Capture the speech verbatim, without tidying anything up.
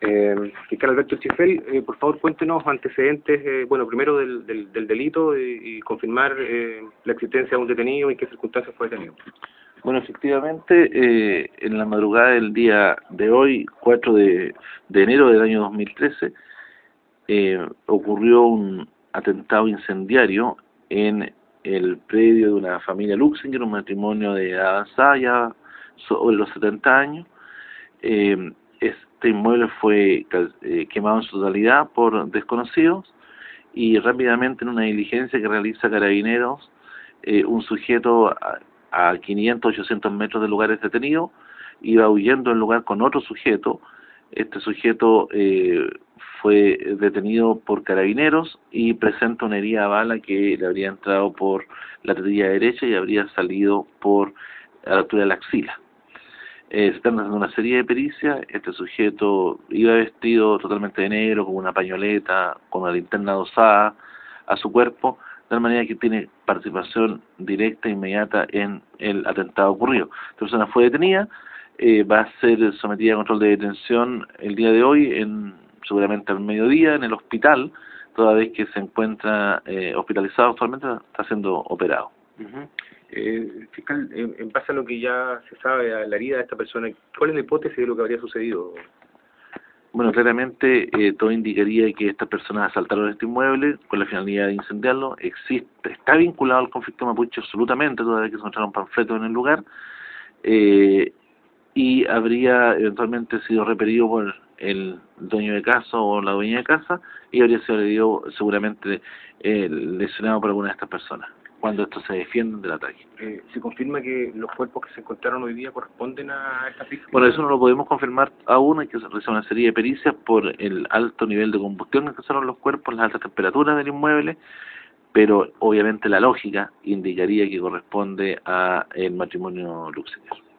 Eh, fiscal Alberto Chifel, eh, por favor cuéntenos antecedentes, eh, bueno, primero del, del, del delito y, y confirmar eh, la existencia de un detenido y en qué circunstancias fue detenido. Bueno, efectivamente, eh, en la madrugada del día de hoy, cuatro de enero del año dos mil trece, eh, ocurrió un atentado incendiario en el predio de una familia Luxinger, un matrimonio de edad avanzada, ya sobre los setenta años. Eh, este inmueble fue eh, quemado en su totalidad por desconocidos y rápidamente en una diligencia que realiza Carabineros, eh, un sujeto a, a quinientos, ochocientos metros del lugar es detenido, iba huyendo del lugar con otro sujeto. Este sujeto eh, fue detenido por Carabineros y presenta una herida a bala que le habría entrado por la tetilla derecha y habría salido por a la altura de la axila. Eh, se están haciendo una serie de pericias. Este sujeto iba vestido totalmente de negro, con una pañoleta, con una linterna adosada a su cuerpo, de tal manera que tiene participación directa e inmediata en el atentado ocurrido. Esta persona fue detenida, eh, va a ser sometida a control de detención el día de hoy, en, seguramente al mediodía, en el hospital, toda vez que se encuentra eh, hospitalizado actualmente, está siendo operado. Uh-huh. Eh, fiscal, en, en base a lo que ya se sabe, a la herida de esta persona, ¿cuál es la hipótesis de lo que habría sucedido? Bueno, claramente eh, todo indicaría que estas personas asaltaron este inmueble con la finalidad de incendiarlo. Existe, está vinculado al conflicto mapuche absolutamente, toda vez que se encontraron panfletos en el lugar, eh, y habría eventualmente sido repelido por el dueño de casa o la dueña de casa y habría sido herido, seguramente eh, lesionado por alguna de estas personas cuando estos se defienden del ataque. Eh, ¿Se confirma que los cuerpos que se encontraron hoy día corresponden a estas víctimas? Bueno, eso no lo podemos confirmar aún, hay que realizar una serie de pericias por el alto nivel de combustión que alcanzaron los cuerpos, las altas temperaturas del inmueble, pero obviamente la lógica indicaría que corresponde a el matrimonio Luxinger.